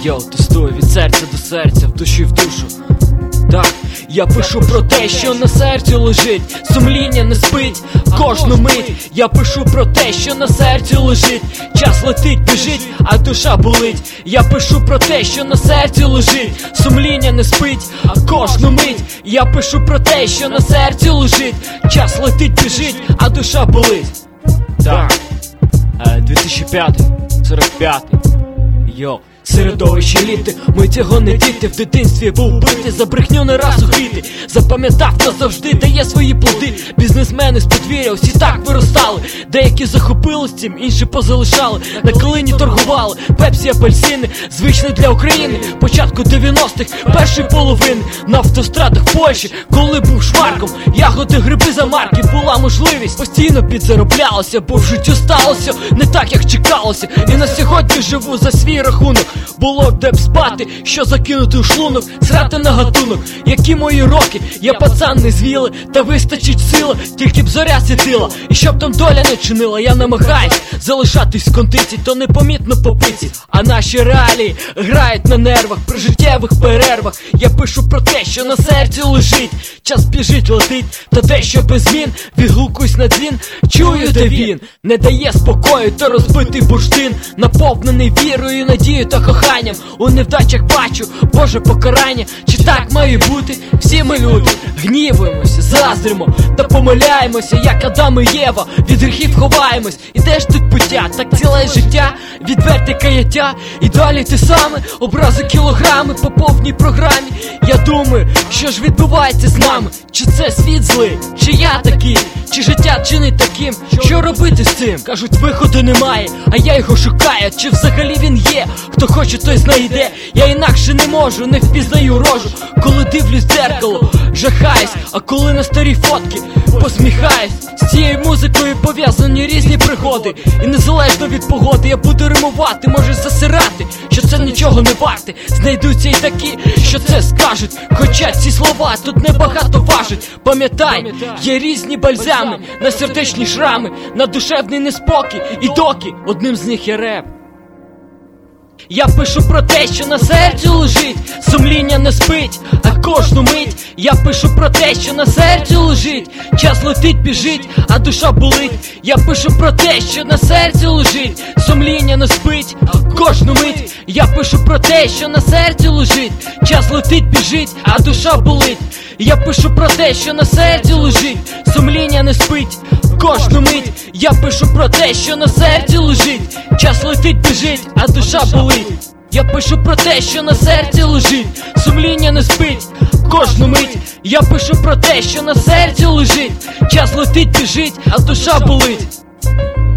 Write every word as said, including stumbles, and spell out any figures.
Йоу, тестую від серця до серця, в душі в душу. Так, я пишу про те, що на серці лежить, сумління не спить кожну мить. Я пишу про те, що на серці лежить, час летить, біжить, а душа болить. Я пишу про те, що на серці лежить, сумління не спить кожну мить. Я пишу про те, що на серці лежить, час летить, біжить, а душа болить. Так, дві тисячі п'ятий, сорок п'ятий. Йоу. Середовище літи, ми цього не діти. В дитинстві був битий, за брехню не раз угріти. Запам'ятав, хто завжди дає свої плоди. Бізнесмени з подвір'я усі так виростали. Деякі захопились цим, інші позалишали. На калині торгували, пепсі, апельсини, звичне для України. Початку дев'яностих, першої половини. На автострадах Польщі, коли був шварком, ягоди, гриби за марки. Була можливість, постійно підзароблялося, бо в життю сталося не так, як чекалося. І на сьогодні живу за свій рахунок. Було де б спати, що закинути у шлунок, срати на гатунок. Які мої роки, я пацан не звілий, та вистачить сила, тільки б зоря світила. І щоб там доля не чинила, я намагаюсь залишатись в кондиції, то непомітно по пиці. А наші реалії грають на нервах, при життєвих перервах. Я пишу про те, що на серці лежить, час біжить, летить, та дещо без змін. Відгукуюсь на дзвін, чую, де він не дає спокою, то розбитий бурштин, наповнений вірою, надією та коханням. У невдачах бачу Боже покарання. Чи так має бути? Всі ми люди, гнівуємося, заздримо та помиляємося, як Адам і Єва, від гріхів ховаємось. І де ж тут пуття? Так ціле життя, відверте каяття. І далі те саме, образи кілограми по повній програмі. Я думаю, що ж відбувається з нами? Чи це світ злий? Чи я такий? Чи життя чинить таким? Що робити з цим? Кажуть, виходу немає, а я його шукаю. Чи взагалі він є? Хто хоче, той знайде. Я інакше не можу, не впізнаю рожу. Коли дивлюсь в дзеркало, жахаюсь, а коли на старі фотки посміхаюсь. З цією музикою пов'язані різні пригоди. І незалежно від погоди я буду римувати, може засирати, що це нічого не варте. Знайдуться і такі, що це скажуть, хоча ці слова тут небагато важать. Пам'ятай, є різні бальзами на сердечні шрами, на душевний неспокій і доки одним з них є реп. Я пишу про те, що на серці лежить, сумління не спить, а кожну мить. Я пишу про те, що на серці лежить, час летить, біжить, а душа болить. Я пишу про те, що на серці лежить, сумління не спить, а кожну мить. Я пишу про те, що на серці лежить, час летить, біжить, а душа болить. Я пишу про те, що на серці лежить, сумління не спить кожну мить. Я пишу про те, що на серці лежить, час летить, біжить, а душа болить. Я пишу про те, що на серці лежить, сумління не спить кожну мить. Я пишу про те, що на серці лежить, час летить, біжить, а душа болить.